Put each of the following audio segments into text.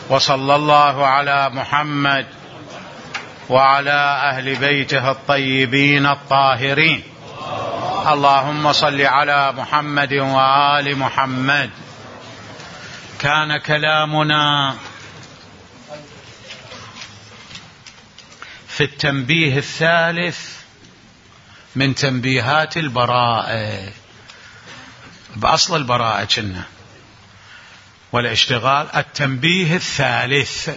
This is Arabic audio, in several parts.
وصلى الله على محمد وعلى أهل بيته الطيبين الطاهرين. اللهم صل على محمد وآل محمد. كان كلامنا في التنبيه الثالث من تنبيهات البراءة، بأصل البراءة كنا، والاشتغال التنبيه الثالث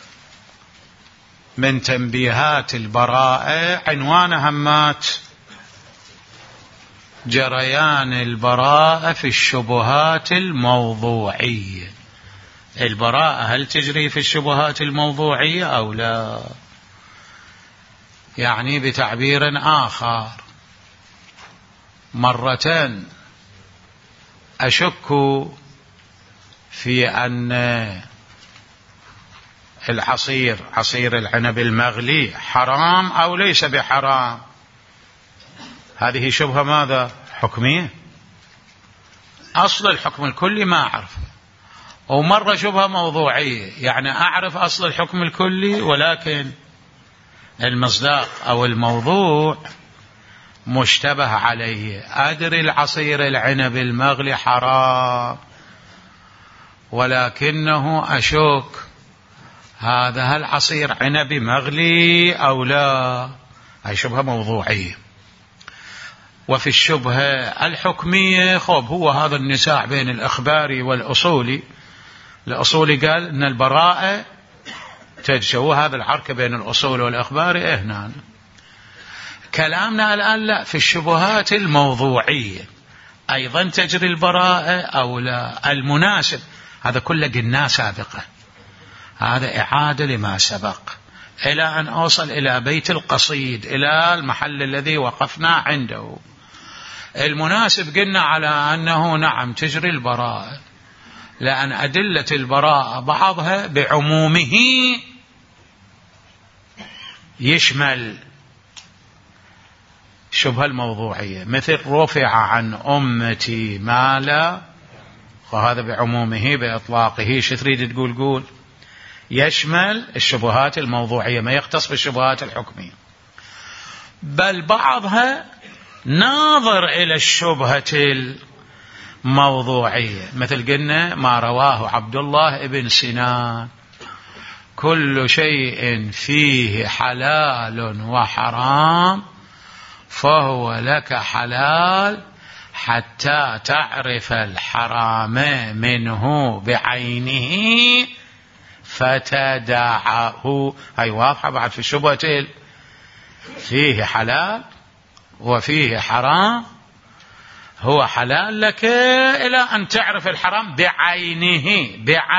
من تنبيهات البراءة. عنوان همات جريان البراءة في الشبهات الموضوعية. البراءة هل تجري في الشبهات الموضوعية أو لا؟ يعني بتعبير آخر، مرة أشك في أن عصير العنب المغلي حرام أو ليس بحرام. هذه شبهة ماذا؟ حكمية. أصل الحكم الكلي ما أعرف، ومرة شبهة موضوعية، يعني أعرف أصل الحكم الكلي ولكن المصداق أو الموضوع مشتبه عليه. أدري العصير العنب المغلي حرام، ولكنه أشك هذا هل عصير عنب مغلي أو لا. هي شبهة موضوعية. وفي الشبهة الحكمية هو هذا النزاع بين الإخباري والأصولي. الأصولي قال أن البراءة تجري، وهذا العركة بين الأصول والإخباري. هنا كلامنا الآن لا، في الشبهات الموضوعية أيضا تجري البراءة أو لا. المناسب هذا كله قلناه سابقا، هذا إعادة لما سبق إلى أن أوصل إلى بيت القصيد، إلى المحل الذي وقفنا عنده. المناسب قلنا على أنه نعم تجري البراءة، لأن أدلة البراءة بعضها بعمومه يشمل الشبهة الموضوعية، مثل رفع عن أمتي ما لا، وهذا بعمومه بإطلاقه. شو تريد تقول؟ قول. يشمل الشبهات الموضوعية، ما يختص بالشبهات الحكمية. بل بعضها ناظر إلى الشبهة الموضوعية، مثل قلنا ما رواه عبد الله ابن سنان: كل شيء فيه حلال وحرام فهو لك حلال حتى تعرف الحرام منه بعينه فتدعه. هاي واضحة بعد في الشبهة. فيه حلال وفيه حرام، هو حلال لك إلى أن تعرف الحرام بعينه.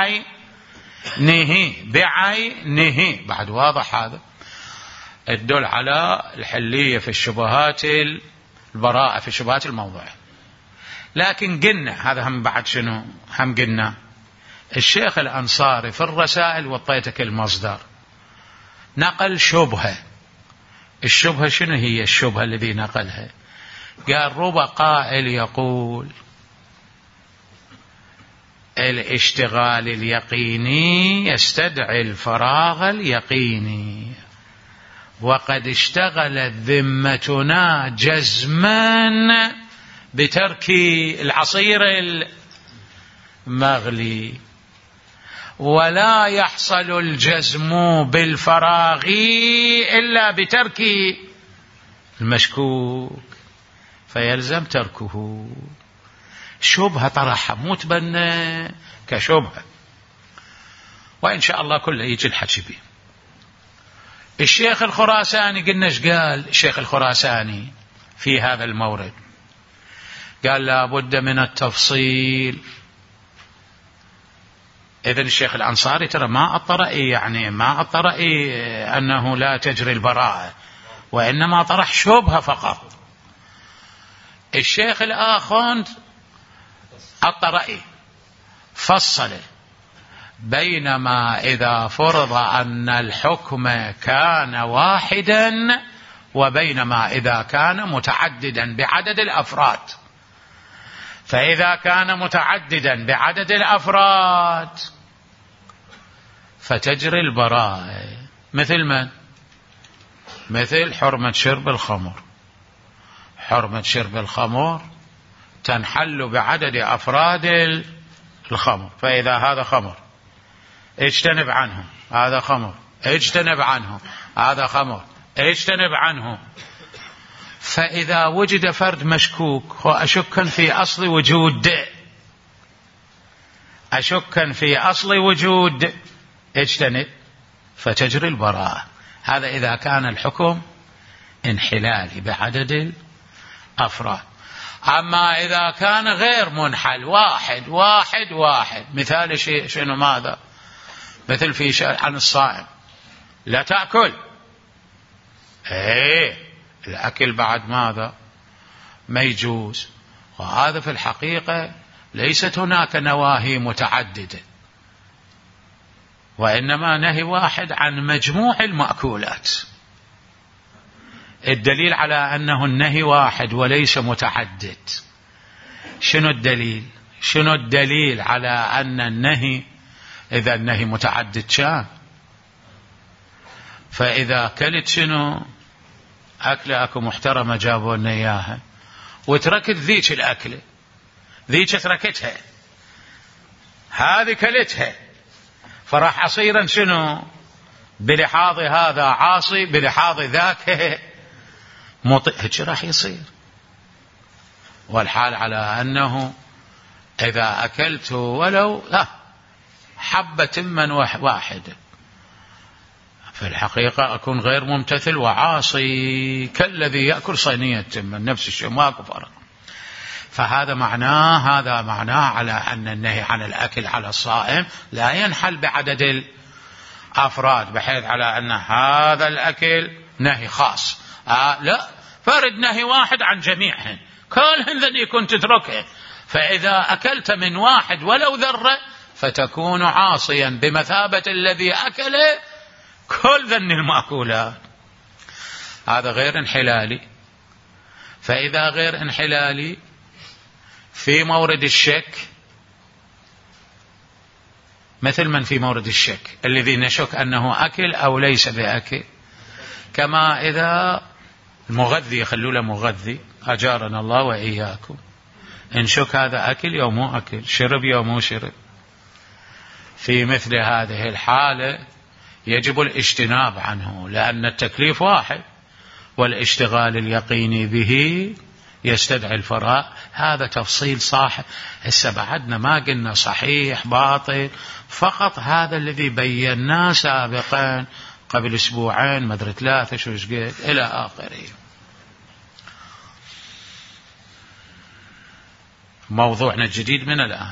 بعينه بعد واضح. هذا الدل على الحلية في الشبهات، البراءة في الشبهات الموضوعية. لكن قلنا هذا هم بعد شنو هم قلنا الشيخ الأنصاري في الرسائل، وطيتك المصدر، نقل شبهة. الشبهة شنو هي الشبهة الذي نقلها؟ قال: ربما قائل يقول الاشتغال اليقيني يستدعي الفراغ اليقيني، وقد اشتغلت ذمتنا جزما بترك العصير المغلي، ولا يحصل الجزم بالفراغ إلا بترك المشكوك، فيلزم تركه. شبهة طرحها مو تبنى كشبهة، وإن شاء الله كله يجي الحكي به. الشيخ الخراساني قلنا ايش قال الشيخ الخراساني في هذا المورد؟ قال: لا بد من التفصيل. إذن الشيخ الأنصاري ترى ما الطرئي، يعني ما الطرئي أنه لا تجري البراءة، وإنما طرح شبهة فقط. الشيخ الآخر الطرئي فصل بينما إذا فرض أن الحكم كان واحدا، وبينما إذا كان متعددا بعدد الأفراد. فإذا كان متعددا بعدد الأفراد فتجري البراءة. مثل من؟ مثل حرمة شرب الخمر. حرمة شرب الخمر تنحل بعدد أفراد الخمر، فإذا هذا خمر اجتنب عنه، هذا خمر اجتنب عنه، هذا خمر اجتنب عنه. فإذا وجد فرد مشكوك وأشكا في أصل وجود، أشكا في أصل وجود، اجتنب فتجري البراءة. هذا إذا كان الحكم انحلالي بعدد الأفراد. أما إذا كان غير منحل، واحد واحد واحد، مثال شنو ماذا؟ مثل في عن الصائم لا تأكل، الأكل بعد ماذا؟ ما يجوز. وهذا في الحقيقة ليست هناك نواهي متعددة، وإنما نهي واحد عن مجموع المأكولات. الدليل على أنه النهي واحد وليس متعدد. شنو الدليل؟ شنو الدليل على أن النهي، إذا النهي متعدد شان؟ فإذا أكلت شنو أكلة أكو محترمة جابوا لنا إياها وتركت ذيك الأكلة، ذيك تركتها، هذه كلتها، فراح أصيرا شنو بلحاظ هذا عاصي بلحاظ ذاك مطيع، راح يصير. والحال على أنه إذا أكلت ولو حبة من واحدة في الحقيقة أكون غير ممتثل وعاصي كالذي يأكل صينية من نفس الشيء، ماكو فرق. فهذا معناه على أن النهي عن الأكل على الصائم لا ينحل بعدد الأفراد، بحيث على أن هذا الأكل نهي خاص. لا، فرد نهي واحد عن جميعهن، كلهن ذني كنت تتركه. فإذا أكلت من واحد ولو ذرة فتكون عاصيا بمثابة الذي أكل كل ذن المأكولات. هذا غير انحلالي. فإذا غير انحلالي في مورد الشك، مثل من في مورد الشك الذي نشك أنه أكل أو ليس بأكل، كما إذا المغذي، خلوا له مغذي أجارنا الله وإياكم، إن شك هذا أكل يوم مو أكل، شرب يوم مو شرب، في مثل هذه الحالة يجب الاجتناب عنه، لأن التكليف واحد والاشتغال اليقيني به يستدعي الفراء. هذا تفصيل صاحب. هسه بعدنا ما قلنا صحيح باطل، فقط هذا الذي بيناه سابقا قبل أسبوعين مدري 3 شو قلت إلى آخره. موضوعنا الجديد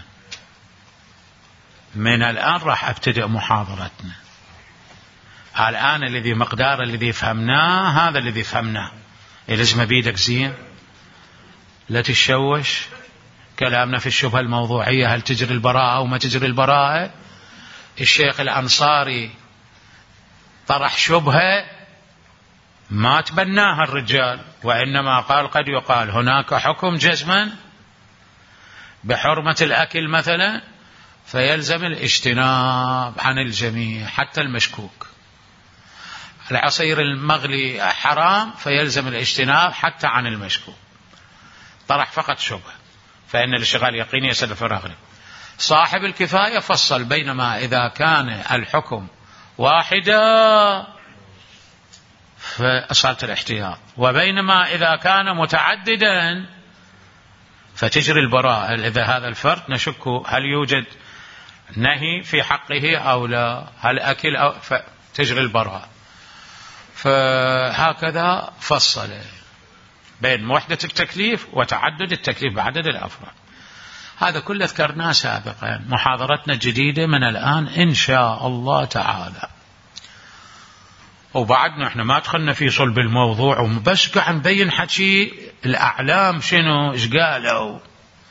من الآن راح أبتدئ محاضرتنا. الآن الذي مقدار الذي فهمناه هذا الذي فهمناه، لازم بيدك زين، لا تشوش. كلامنا في الشبهة الموضوعية، هل تجري البراءة أو ما تجري البراءة؟ الشيخ الأنصاري طرح شبهة ما تبناها الرجال، وإنما قال قد يقال هناك حكم جزما بحرمة الأكل مثلا، فيلزم الاجتناب عن الجميع حتى المشكوك. العصير المغلي حرام فيلزم الاجتناب حتى عن المشكوك. طرح فقط شبهة، فإن الاشتغال يقيني يسد الفراغ. صاحب الكفاية فصل بينما إذا كان الحكم واحدا فأصالة الاحتياط، وبينما إذا كان متعددا فتجري البراءة. إذا هذا الفرد نشك هل يوجد نهي في حقه أو لا، هل أكل أو فتجري البراءة. فهكذا فصل بين وحدة التكليف وتعدد التكليف بعدد الأفراد. هذا كله ذكرناه سابقا. محاضرتنا الجديدة من الآن إن شاء الله تعالى. وبعدنا احنا ما دخلنا في صلب الموضوع، وبس قاعد نبين حكي الأعلام شنو ايش قالوا.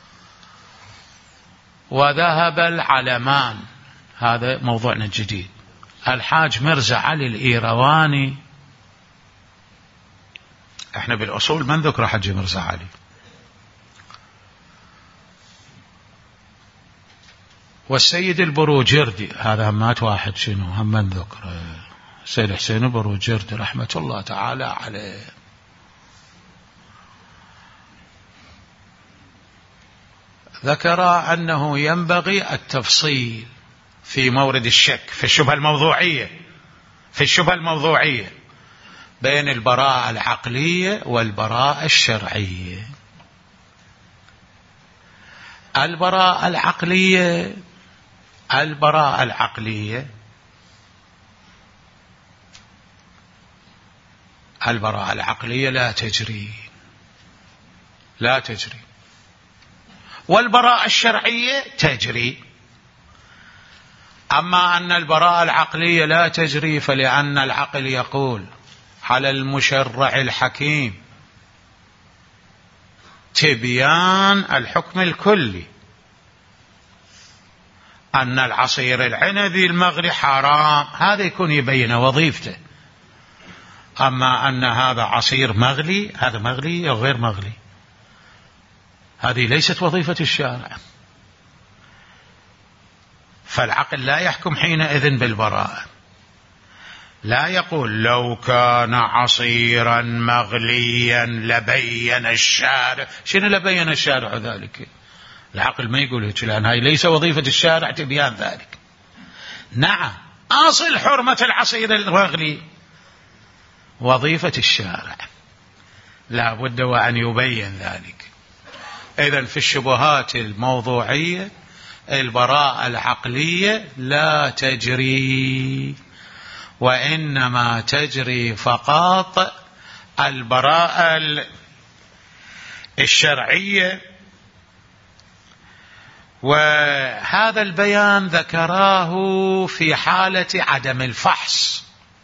وذهب العلمان، هذا موضوعنا الجديد. الحاج مرزا علي الإيرواني، احنا بالأصول من ذكر حج مرزا علي، والسيد البروجردي، هذا همات واحد شنو هم من ذكر سيد حسين البروجردي رحمة الله تعالى عليه، ذكر أنه ينبغي التفصيل في مورد الشك في الشبهة الموضوعية بين البراءة العقلية والبراءة الشرعية. البراءة العقلية لا تجري، والبراءة الشرعية تجري. أما أن البراءة العقلية لا تجري فلأن العقل يقول على المشرع الحكيم تبيان الحكم الكلي، أن العصير العنبي المغلي حرام، هذا يكون يبين وظيفته. أما أن هذا عصير مغلي، هذا مغلي أو غير مغلي، هذه ليست وظيفة الشارع. فالعقل لا يحكم حينئذ بالبراءة، لا يقول لو كان عصيرا مغليا لبين الشارع. شنو لبين الشارع ذلك؟ العقل ما يقول هيك، لأن هاي ليس وظيفة الشارع تبيان ذلك. نعم، أصل حرمة العصير المغلي وظيفة الشارع، لا بد وأن يبين ذلك. إذن في الشبهات الموضوعية البراءة العقلية لا تجري، وإنما تجري فقط البراءة الشرعية. وهذا البيان ذكراه في حالة عدم الفحص،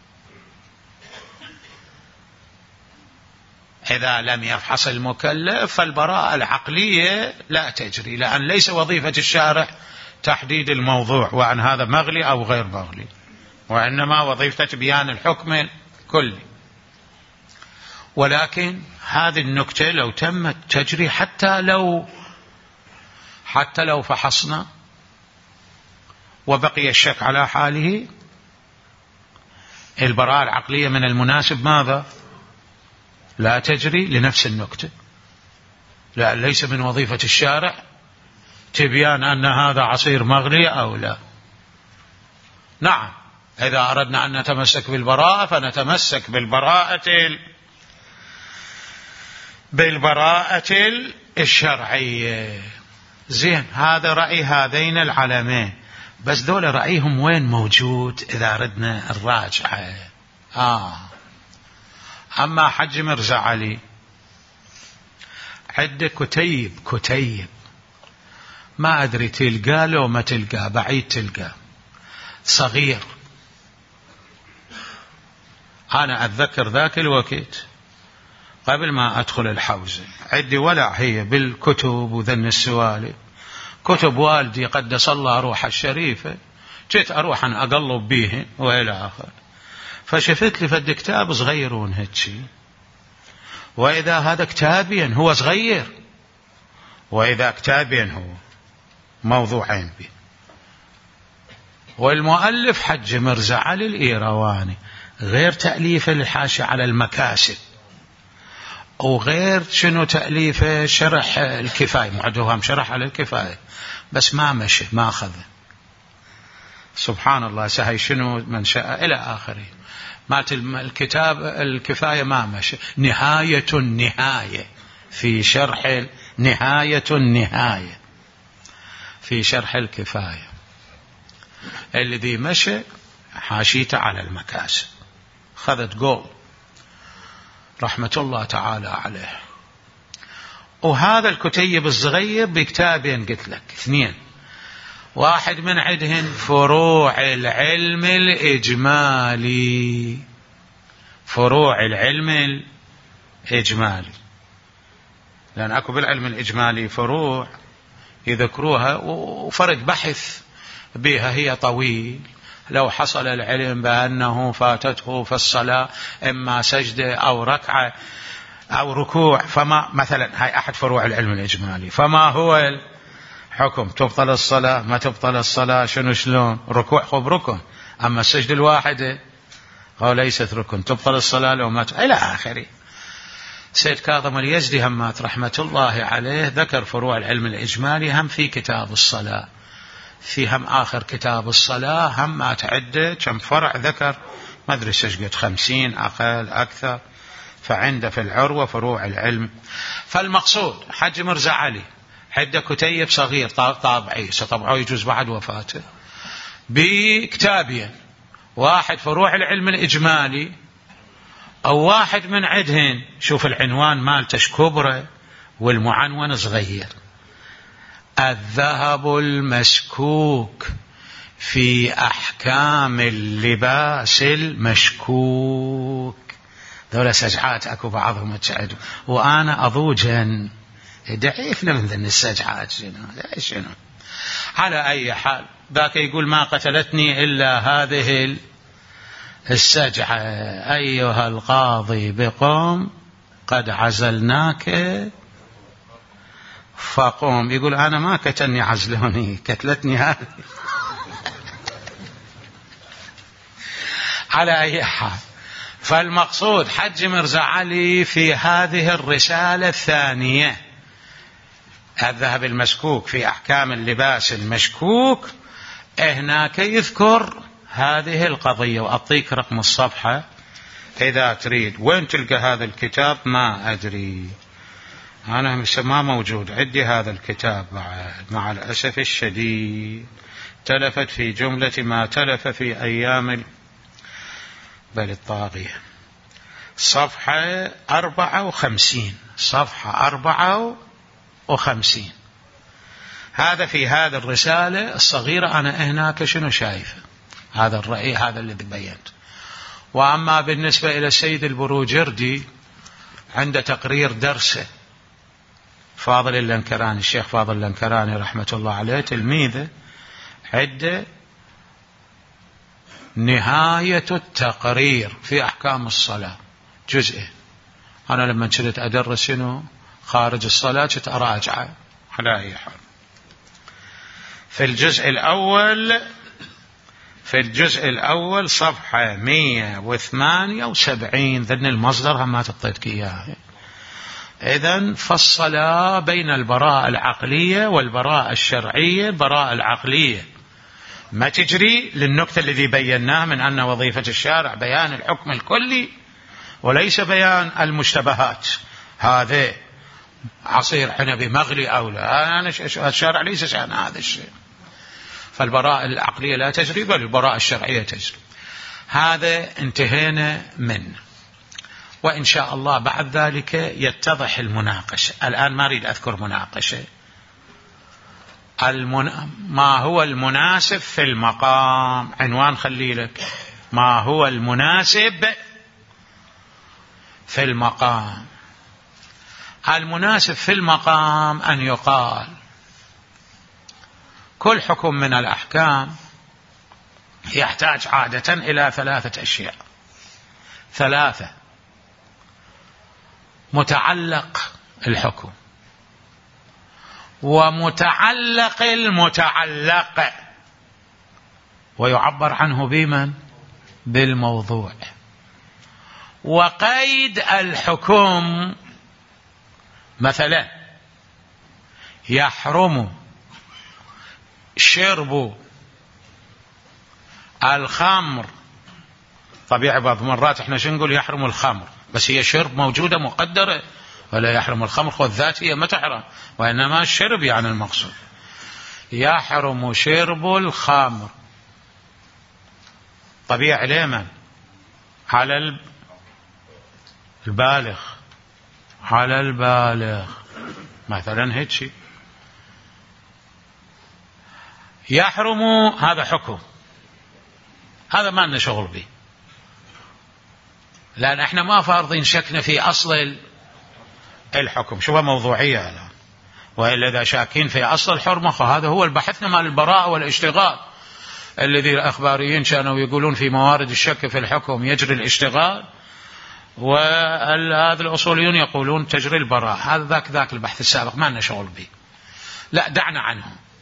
إذا لم يفحص المكلف فالبراءة العقلية لا تجري، لأن ليس وظيفة الشارع تحديد الموضوع وأن هذا مغلي أو غير مغلي، وإنما وظيفة بيان الحكم الكلي. ولكن هذه النكتة لو تمت تجري حتى لو فحصنا وبقي الشك على حاله، البراءة العقلية من المناسب ماذا؟ لا تجري لنفس النكتة، لا ليس من وظيفة الشارع تبيان أن هذا عصير مغلي أو لا. نعم، إذا أردنا أن نتمسك بالبراءة فنتمسك بالبراءة الشرعية. زين، هذا رأي هذين العلمين، بس دول رأيهم وين موجود إذا أردنا الراجعة؟ أما حج مرزا علي عنده كتيب ما أدري تلقى له ما تلقى، بعيد تلقى، صغير. أنا أتذكر ذاك الوقت قبل ما أدخل الحوزة عندي ولع هي بالكتب وذن السوالف، كتب والدي قدس الله روحه الشريفة، جيت أروح أن أقلب به وإلى آخر، فشفت لي فد كتاب صغيرون هتشي، وإذا هذا كتابين هو صغير، وإذا كتابين هو موضوعين به، والمؤلف حج مرزا علي الإيرواني، غير تأليفه الحاشية على المكاسب، وغير شنو تأليفه شرح الكفاية، معدوهم شرح على الكفاية، بس ما مشي ما أخذه. سبحان الله، سهي شنو من شاء إلى آخره. مات الكتاب الكفاية ما مشي. نهاية النهاية في شرح نهاية النهاية في شرح الكفاية، الذي مشي حاشيته على المكاسب، خذت قول رحمة الله تعالى عليه. وهذا الكتيب الصغير بكتابين قلت لك، 2، واحد من عندهن فروع العلم الإجمالي، فروع العلم الإجمالي، لأن أكو بالعلم الإجمالي فروع يذكروها وفرد بحث بها هي طويل. لو حصل العلم بأنه فاتته في الصلاة إما سجدة أو ركعة أو ركوع، فما مثلا هاي أحد فروع العلم الإجمالي، فما هو حكم تبطل الصلاة ما تبطل الصلاة، شنو شلون، ركوع خب ركن، أما السجد الواحدة أو ليست ركن، تبطل الصلاة لو ما إلى آخره. سيد كاظم اليزدي همات رحمة الله عليه ذكر فروع العلم الإجمالي هم في كتاب الصلاة، في هم آخر كتاب الصلاة هم ما تعدة كم فرع ذكر، ما أدري سجد 50 أقل أكثر، فعنده في العروة فروع العلم. فالمقصود حج مرزا علي عنده كتيب صغير طابعي سطبعه يجوز بعد وفاته بكتابين، واحد فروع العلم الإجمالي أو واحد من عدهن، شوف العنوان مالتش كبرى والمعنون صغير، الذهب المسكوك في أحكام اللباس المشكوك. ذولا سجعات أكو بعضهم تشعدوا، وأنا أضوجا ضعيفنا من ذن السجعات شنو. على أي حال ذاك يقول ما قتلتني إلا هذه السجعة، أيها القاضي بقوم قد عزلناك فقوم. يقول أنا ما كتلني عزلوني، كتلتني هذه. على أي حال، فالمقصود حج مرزا علي في هذه الرسالة الثانية الذهب المسكوك في أحكام اللباس المشكوك، هناك يذكر هذه القضية، وأعطيك رقم الصفحة إذا تريد. وين تلقى هذا الكتاب ما أدري، أنا ما موجود عندي هذا الكتاب بعد مع الأسف الشديد، تلفت في جملة ما تلف في أيام بل الطاغية. صفحة 54، صفحة 54 هذا في هذا الرسالة الصغيرة. أنا هناك شنو شايفه هذا الرأي، هذا الذي بينت. وأما بالنسبة إلى السيد البروجردي عنده تقرير درسه فاضل اللنكراني، الشيخ فاضل اللنكراني رحمة الله عليه تلميذه، عنده نهاية التقرير في أحكام الصلاة جزء. أنا لما كنت أدرس شنو خارج الصلاة كنت أراجعه. على أي حال، في الجزء الأول صفحة 178 ذن المصدر هم ما تعطيتك إياه. إذن فالصلاة بين البراءة العقلية والبراءة الشرعية. البراءة العقلية ما تجري للنقطة الذي بيناه من أن وظيفة الشارع بيان الحكم الكلي وليس بيان المشتبهات، هذا عصير حنبي مغلي أو لا، أنا الشارع ليس شأن هذا الشيء. فالبراءة العقلية لا تجري بل البراءة الشرعية تجري. هذا انتهينا منه، وإن شاء الله بعد ذلك يتضح المناقشة. الآن ما أريد أذكر مناقشة. ما هو المناسب في المقام، عنوان خلي لك، ما هو المناسب في المقام. المناسب في المقام أن يقال كل حكم من الأحكام يحتاج عادة إلى 3 أشياء. 3: متعلق الحكم، ومتعلق المتعلق، ويعبر عنه بمن؟ بالموضوع، وقيد الحكم. مثلا يحرم شرب الخمر. طبيعي بعض مرات احنا شو نقول يحرم الخمر، بس هي شرب موجودة مقدرة، ولا يحرم الخمر خذ ذاتية ما تحرم، وإنما الشرب يعني المقصود. يحرم شرب الخمر طبيعي لمن؟ على البالغ، على البالغ مثلا هيك شيء يحرم. هذا حكم، هذا ما لنا شغل به، لأن احنا ما فارضين شكنا في أصل الحكم. شوفها موضوعية الآن، وإلا إذا شاكين في أصل الحرمة فهذا هو البحثنا مال البراءة والاشتغال الذي الأخباريين كانوا يقولون في موارد الشك في الحكم يجري الاشتغال، وهذا الأصوليون يقولون تجري البراءة. هذا ذاك البحث السابق ما لنا شغل به، لا دعنا عنه.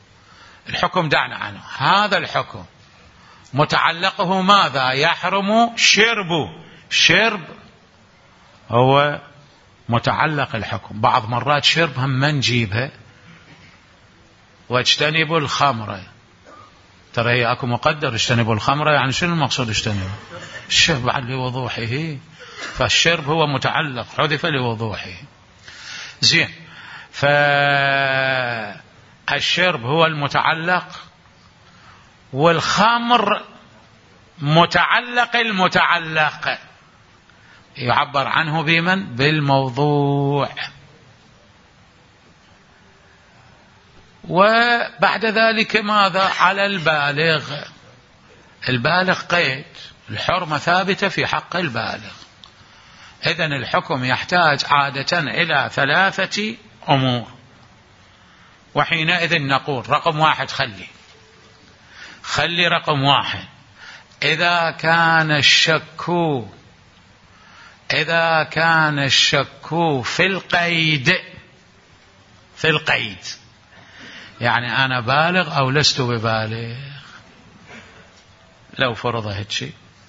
الحكم دعنا عنه، هذا الحكم متعلقه ماذا؟ يحرم شرب هو متعلق الحكم. بعض مرات شرب هم ما نجيبها، واجتنبوا الخمر، ترى هي اكو مقدر اجتنبوا الخمر، يعني شنو المقصود اجتنبوا؟ الشرب بعد لوضوحه، فالشرب هو متعلق حذف لوضوحه. زين، فالشرب هو المتعلق، والخمر متعلق المتعلق، يعبر عنه بمن؟ بالموضوع. وبعد ذلك ماذا؟ على البالغ قيد، الحرمة ثابتة في حق البالغ. إذن الحكم يحتاج عادة إلى 3 أمور، وحينئذ نقول رقم 1 خلي رقم 1 إذا كان الشك في القيد، يعني أنا بالغ أو لست ببالغ. لو فرض هالشيء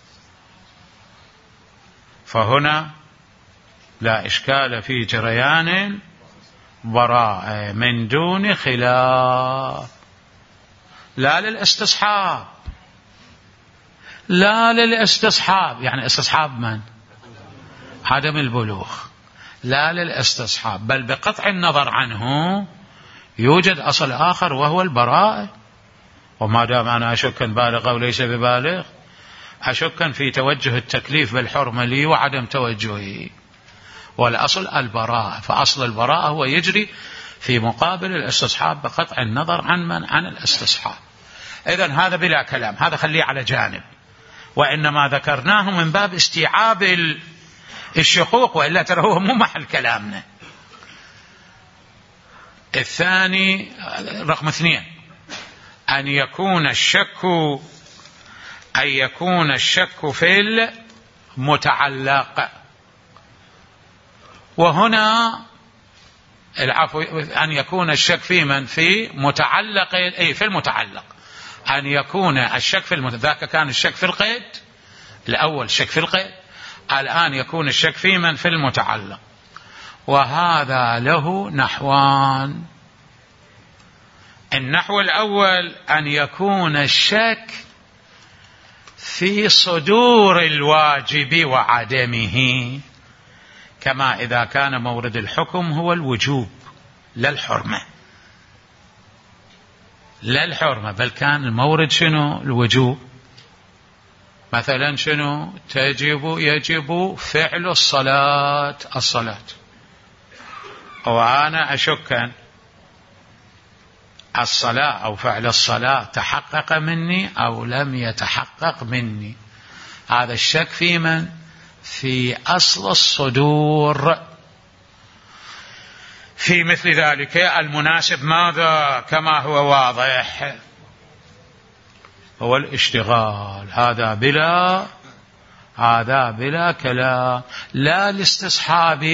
فهنا لا إشكال في جريان براءة من دون خلاف، لا للاستصحاب، يعني استصحاب من؟ عدم البلوغ، لا للاستصحاب، بل بقطع النظر عنه يوجد أصل آخر وهو البراءة. وما دام أنا أشك بالغ أو ليس ببالغ، أشك في توجه التكليف بالحرمة لي وعدم توجهه، والأصل البراءة، فأصل البراءة هو يجري في مقابل الاستصحاب بقطع النظر عن الاستصحاب. إذن هذا بلا كلام، هذا خليه على جانب، وإنما ذكرناه من باب استيعاب الشقوق، وإلا ترى هو مو محل كلامنا. الثاني رقم 2 أن يكون الشك في المتعلق، وهنا العفو أن يكون الشك في من؟ في متعلق، أي في المتعلق، أن يكون الشك في ذاك كان الشك في القيد الأول، الشك في القيد، الآن يكون الشك في من؟ في المتعلق. وهذا له نحوان. النحو الأول أن يكون الشك في صدور الواجب وعدمه، كما إذا كان مورد الحكم هو الوجوب لا الحرمة، بل كان المورد شنو؟ الوجوب. مثلا شنو؟ يجب فعل الصلاة، وأنا أشك الصلاة أو فعل الصلاة تحقق مني أو لم يتحقق مني. هذا الشك في من؟ في أصل الصدور. في مثل ذلك المناسب ماذا؟ كما هو واضح هو الاشتغال، هذا بلا كلام، لا لاستصحاب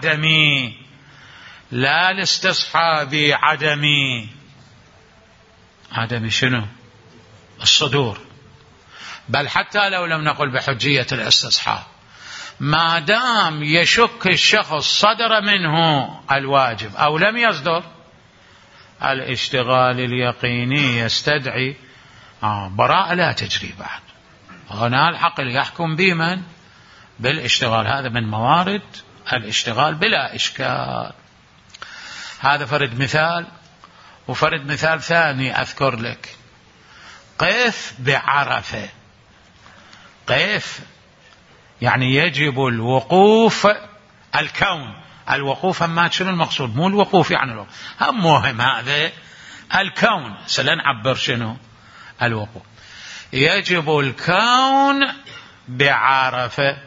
عدمي شنو؟ الصدور. بل حتى لو لم نقل بحجية الاستصحاب، ما دام يشك الشخص صدر منه الواجب أو لم يصدر، الاشتغال اليقيني يستدعي براءة لا تجري بعد. هنا العقل يحكم بمن؟ بالاشتغال، هذا من موارد الاشتغال بلا إشكال. هذا فرد مثال. وفرد مثال ثاني أذكر لك، قف بعرفة. قف يعني يجب الوقوف، الوقوف ما شنو المقصود؟ مو الوقوف يعني الوقوف، هم مهم هذا الكون، سنعبر شنو الوقوف. يجب الكون بعرفة،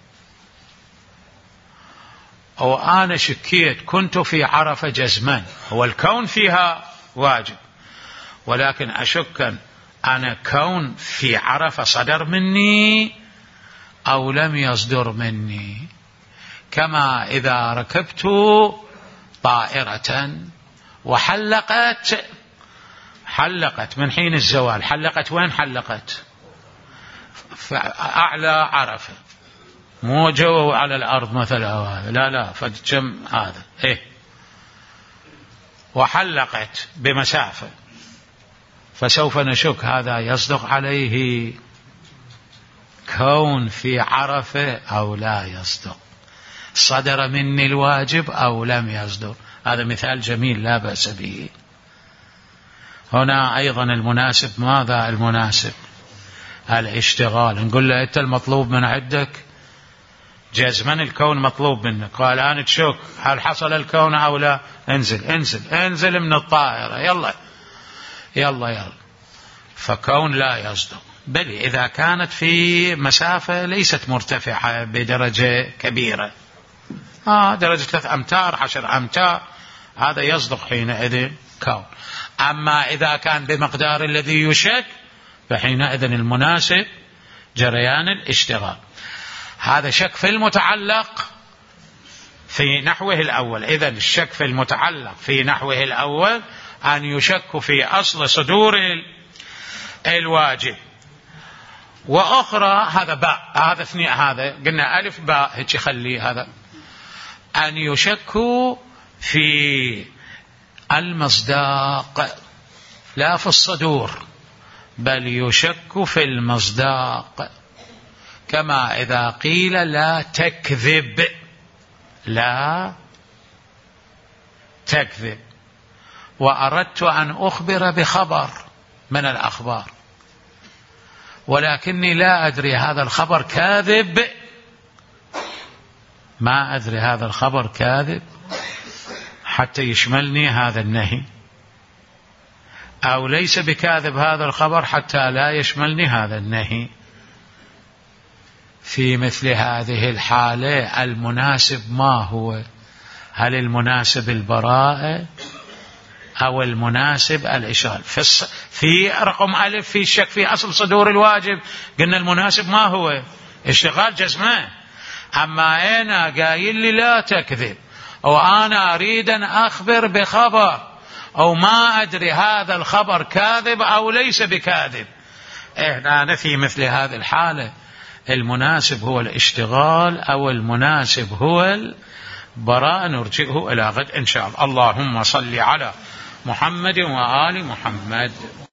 وأنا شكيت كنت في عرفة جزما، هو الكون فيها واجب، ولكن أشك أنا كون في عرفة صدر مني أو لم يصدر مني. كما إذا ركبت طائرة وحلقت حلقت من حين الزوال. حلقت وين؟ حلقت أعلى عرفة، مو جو على الأرض مثلا هذا، لا فجم هذا وحلقت بمسافة، فسوف نشك هذا يصدق عليه كون في عرفة أو لا يصدق، صدر مني الواجب أو لم يصدر. هذا مثال جميل لا بأس به. هنا أيضا المناسب، ماذا المناسب؟ الاشتغال. نقول له أنت المطلوب من عندك جزما الكون مطلوب منك، قال الآن تشك هل حصل الكون أو لا، انزل من الطائرة، يلا. فكون لا يصدق، بل إذا كانت في مسافة ليست مرتفعة بدرجة كبيرة، درجة 3 أمتار 10 أمتار، هذا يصدق حينئذ كون. أما إذا كان بمقدار الذي يشك فحينئذ المناسب جريان الاشتغال. هذا شك في المتعلق في نحوه الأول. إذن الشك في المتعلق في نحوه الأول أن يشك في أصل صدور الواجب. وأخرى هذا باء، هذا اثنين، هذا قلنا ألف باء هيك خلي هذا، أن يشكوا في المصداق لا في الصدور، بل يشك في المصداق، كما إذا قيل لا تكذب، وأردت أن أخبر بخبر من الأخبار ولكني لا أدري هذا الخبر كاذب، ما أدري هذا الخبر كاذب حتى يشملني هذا النهي، أو ليس بكاذب هذا الخبر حتى لا يشملني هذا النهي. في مثل هذه الحالة المناسب ما هو؟ هل المناسب البراءة أو المناسب الإشغال؟ في رقم ألف في الشك في أصل صدور الواجب قلنا المناسب ما هو؟ اشتغال جزمان. أما أنا قايل لي لا تكذب، أو أنا أريد أن أخبر بخبر، أو ما أدري هذا الخبر كاذب أو ليس بكاذب، أنا في مثل هذه الحالة المناسب هو الاشتغال أو المناسب هو البراءة. نرجئه إلى غد إن شاء الله. اللهم صل على محمد وآل محمد.